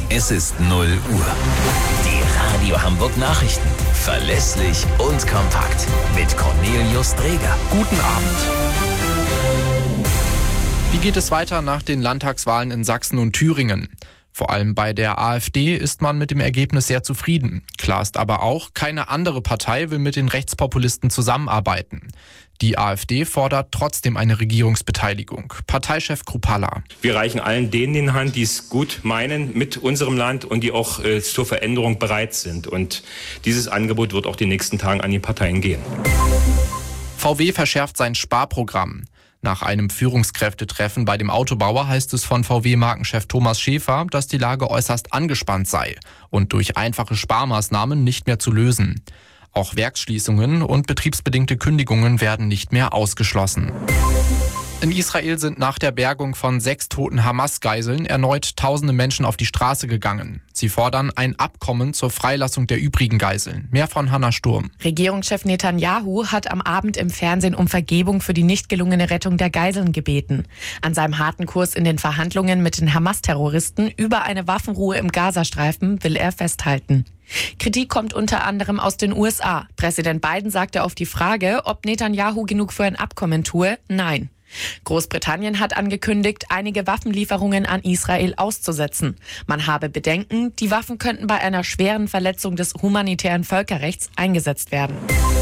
Es ist 0 Uhr. Die Radio Hamburg Nachrichten. Verlässlich und kompakt. Mit Cornelius Dreger. Guten Abend. Wie geht es weiter nach den Landtagswahlen in Sachsen und Thüringen? Vor allem bei der AfD ist man mit dem Ergebnis sehr zufrieden. Klar ist aber auch, keine andere Partei will mit den Rechtspopulisten zusammenarbeiten. Die AfD fordert trotzdem eine Regierungsbeteiligung. Parteichef Kruppalla. Wir reichen allen denen in die Hand, die es gut meinen mit unserem Land und die auch zur Veränderung bereit sind. Und dieses Angebot wird auch die nächsten Tage an die Parteien gehen. VW verschärft sein Sparprogramm. Nach einem Führungskräftetreffen bei dem Autobauer heißt es von VW-Markenchef Thomas Schäfer, dass die Lage äußerst angespannt sei und durch einfache Sparmaßnahmen nicht mehr zu lösen. Auch Werksschließungen und betriebsbedingte Kündigungen werden nicht mehr ausgeschlossen. In Israel sind nach der Bergung von 6 toten Hamas-Geiseln erneut tausende Menschen auf die Straße gegangen. Sie fordern ein Abkommen zur Freilassung der übrigen Geiseln. Mehr von Hannah Sturm. Regierungschef Netanyahu hat am Abend im Fernsehen um Vergebung für die nicht gelungene Rettung der Geiseln gebeten. An seinem harten Kurs in den Verhandlungen mit den Hamas-Terroristen über eine Waffenruhe im Gazastreifen will er festhalten. Kritik kommt unter anderem aus den USA. Präsident Biden sagte auf die Frage, ob Netanyahu genug für ein Abkommen tue, nein. Großbritannien hat angekündigt, einige Waffenlieferungen an Israel auszusetzen. Man habe Bedenken, die Waffen könnten bei einer schweren Verletzung des humanitären Völkerrechts eingesetzt werden.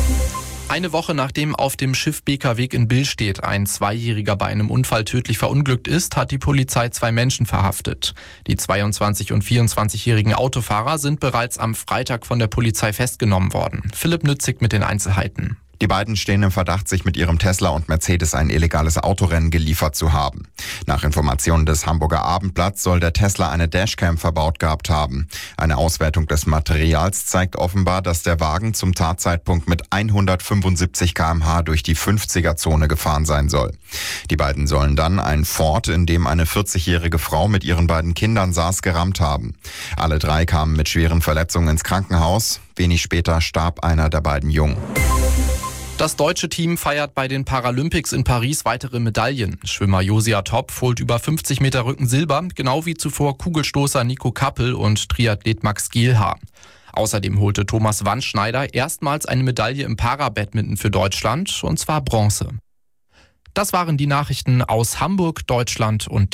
Eine Woche nachdem auf dem Schiff Bekerweg in Billstedt ein 2-Jähriger bei einem Unfall tödlich verunglückt ist, hat die Polizei 2 Menschen verhaftet. Die 22- und 24-jährigen Autofahrer sind bereits am Freitag von der Polizei festgenommen worden. Philipp Nützig mit den Einzelheiten. Die beiden stehen im Verdacht, sich mit ihrem Tesla und Mercedes ein illegales Autorennen geliefert zu haben. Nach Informationen des Hamburger Abendblatts soll der Tesla eine Dashcam verbaut gehabt haben. Eine Auswertung des Materials zeigt offenbar, dass der Wagen zum Tatzeitpunkt mit 175 km/h durch die 50er-Zone gefahren sein soll. Die beiden sollen dann einen Ford, in dem eine 40-jährige Frau mit ihren beiden Kindern saß, gerammt haben. Alle 3 kamen mit schweren Verletzungen ins Krankenhaus. Wenig später starb einer der beiden Jungen. Das deutsche Team feiert bei den Paralympics in Paris weitere Medaillen. Schwimmer Josia Topp holt über 50 Meter Rücken Silber, genau wie zuvor Kugelstoßer Nico Kappel und Triathlet Max Gielhaar. Außerdem holte Thomas Wandschneider erstmals eine Medaille im Para-Badminton für Deutschland, und zwar Bronze. Das waren die Nachrichten aus Hamburg, Deutschland und